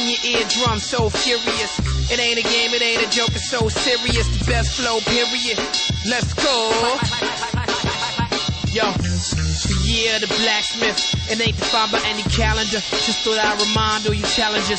in your eardrum, so furious. It ain't a game, it ain't a joke, it's so serious. The best flow, period. Let's go. Yo, the year of the blacksmith. It ain't defined by any calendar. Just thought I'd remind all you challengers.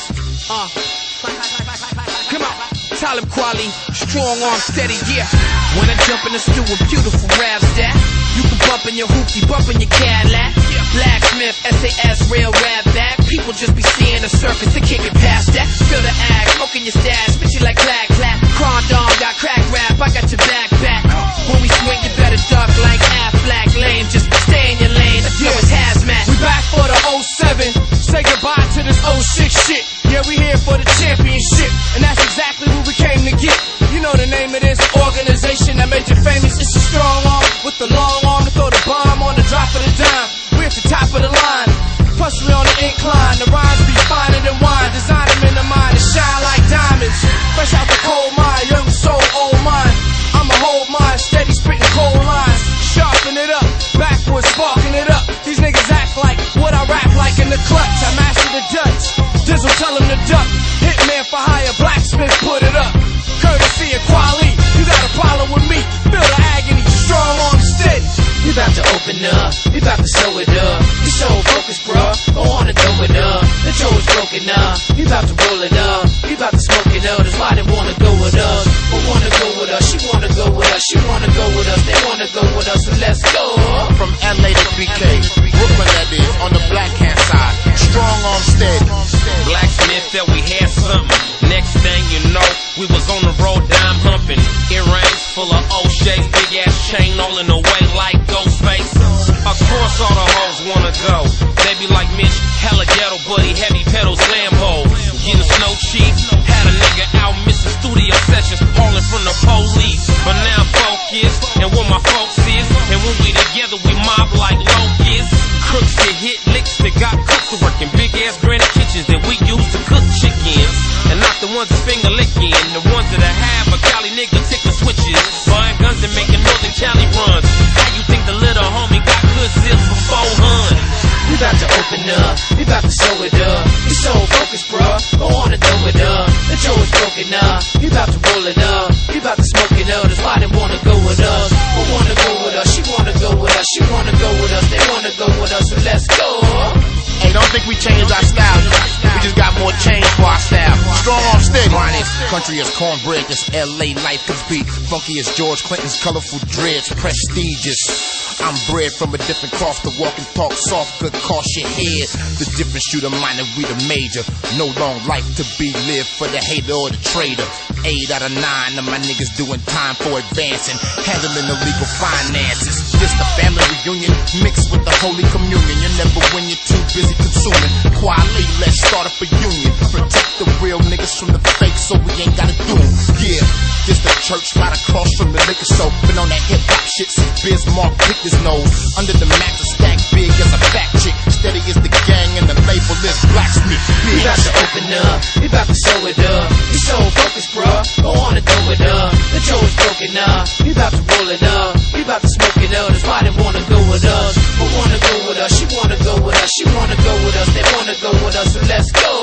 Come on, Talib Kweli, strong arm steady, yeah. When I jump in the stew with beautiful raps that you can bump in your hoopty, bump in your Cadillac. Blacksmith, SAS, real rap back. People just be seeing the surface and kicking past that. Feel the act, smoking your stash, spit you like clack clap. Condom, got crack rap, I got your backpack. When we swing, you better duck like Aflac. Lame, just stay in your lane. Let's go, it's hazmat. We back for the 07. Say goodbye to this 06 shit. Yeah, we here for the championship, and that's exactly what we came to get. You know the name of this organization that made you famous. It's a strong arm with the long arm to throw the bomb on the drop of the dime. We at the top of the line, plus we on the incline. The rhymes be finer than wine. Design them in the mind and shine like diamonds. Fresh out the coal mine, young soul, old mind. I'ma hold mine, steady spitting cold lines. Sharpen it up, backwards, sparking it up. These niggas act like what I rap like in the clutch. I master the Dutch. Dizzle tell him to duck. Hitman for hire, blacksmith put it up. Courtesy of Kweli, you got a problem with me. Feel the agony, strong arm steady. We about to open up, we about to sew it up. You so focused, bruh, go on and throw it up. The show is broken up, we about to roll it up. We about to smoke it up, that's why they wanna go with us. Who wanna go with us? She wanna go with us, she wanna go with us. They wanna go with us, so let's go. From LA to BK, Brooklyn that is, on the black hand side. Strong arm steady. Blacksmith said we had something. Next thing you know, we was on the road, dime humping. Earrings full of O'Shea's, big ass chain all in the way like Ghostface. Of course all the hoes wanna go. They be like Mitch, hella ghetto buddy, heavy pedals, Lambo. Getting snow cheap, had a nigga out missing studio sessions, hauling from the police. But now I'm focused, and what my folks is, and when we together we mob like locusts. Crooks that hit licks that got cooks working, big ass granite kitchens that we use to cook chickens. And not the ones that finger licking, the ones that I have a Cali nigga ticking switches, buying guns and making Northern Cali runs. How you think the little homie got good zips for 400? We about to open up, we about to sew it up. You so focused, bruh, go on and throw it up. The show is broken up, we about to roll it up. We about to smoke it up, that's why they wanna go with us. Who wanna go with us? She wanna go with us, she wanna go with us. They wanna go with us, so let's go. Hey, don't think we changed our style. We just got more change for our style. Strong arm steady. Mine is country as cornbread, this LA life could be funky as George Clinton's colorful dreads, prestigious. I'm bred from a different cloth, to walk and talk soft, good cost your head. The difference, you the minor, we the major. No long life to be lived for the hater or the traitor. 8 out of 9 of my niggas doing time for advancing, handling illegal finances. This the family reunion mixed with the Holy Communion. You never win, you're too busy consuming. Kweli, let's start up a union. Protect the real niggas from the fake, so we ain't gotta do them. Yeah, this the church right across from the liquor store. Been on that hip hop shit since Bismarck picked his nose. Under the mattress stack big as a fat chick. Steady as the gang and the label is blacksmith. We about to open up, we about to sew it up. You so focused, bruh, go on and throw it up. The show is broken up, we about to roll it up. We about to smoke it up, that's why they wanna go with us. Who wanna go with us? She wanna go with us, she wanna go with us. They wanna go with us, so let's go.